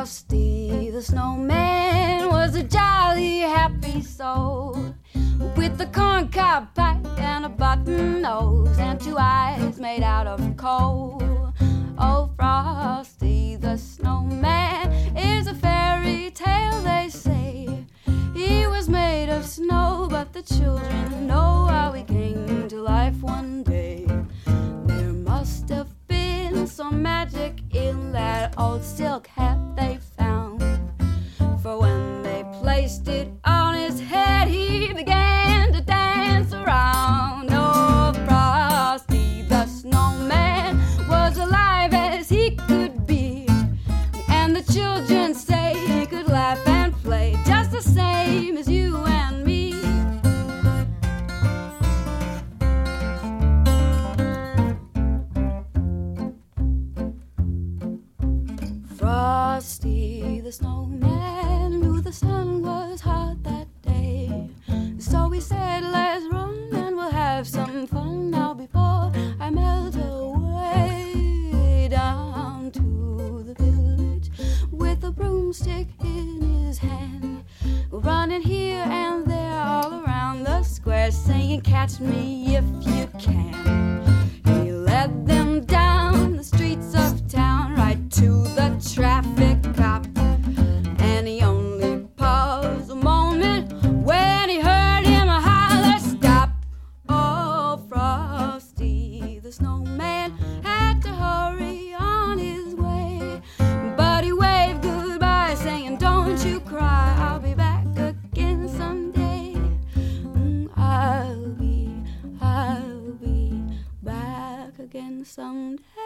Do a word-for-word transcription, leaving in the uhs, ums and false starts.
Frosty the Snowman was a jolly happy soul, with a corncob pipe and a button nose and two eyes made out of coal. Oh, Frosty the Snowman is a fairy tale, they say. He was made of snow, but the children know how he came to life one day. There must have been some magic in that old silk hat they found, for when they placed it on his head, he began to dance around. Oh, Frosty the Snowman was alive as he could be, and the children say he could laugh and play just the same as you and me. Frosty the Snowman knew the sun was hot that day, so he said, let's run and we'll have some fun now before I melt away. Down to the village with a broomstick in his hand, running here and there all around the square, saying, catch me if you can. He led them down the streets of town, right to the traffic cop, and he only paused a moment when he heard him holler, stop. Oh, Frosty the Snowman had to hurry on his way, but he waved goodbye, saying, don't you cry, I'll be back again someday. Mm, I'll be, I'll be back again someday.